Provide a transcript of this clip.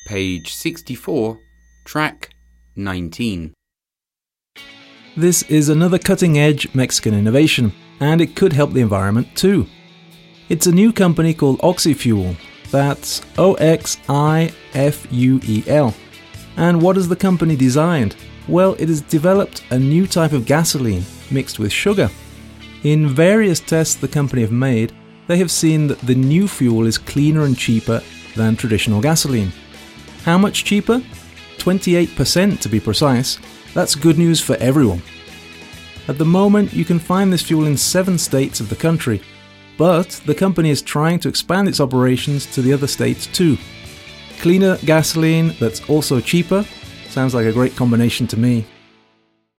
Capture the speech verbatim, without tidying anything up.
page sixty-four, track nineteen. This is another cutting-edge Mexican innovation, and it could help the environment too. It's a new company called Oxyfuel. That's O X I F U E L. And what has the company designed? Well, it has developed a new type of gasoline mixed with sugar. In various tests the company have made, they have seen that the new fuel is cleaner and cheaper than traditional gasoline. How much cheaper? twenty-eight percent to be precise. That's good news for everyone. At the moment, you can find this fuel in seven states of the country, but the company is trying to expand its operations to the other states too. Cleaner gasoline that's also cheaper sounds like a great combination to me.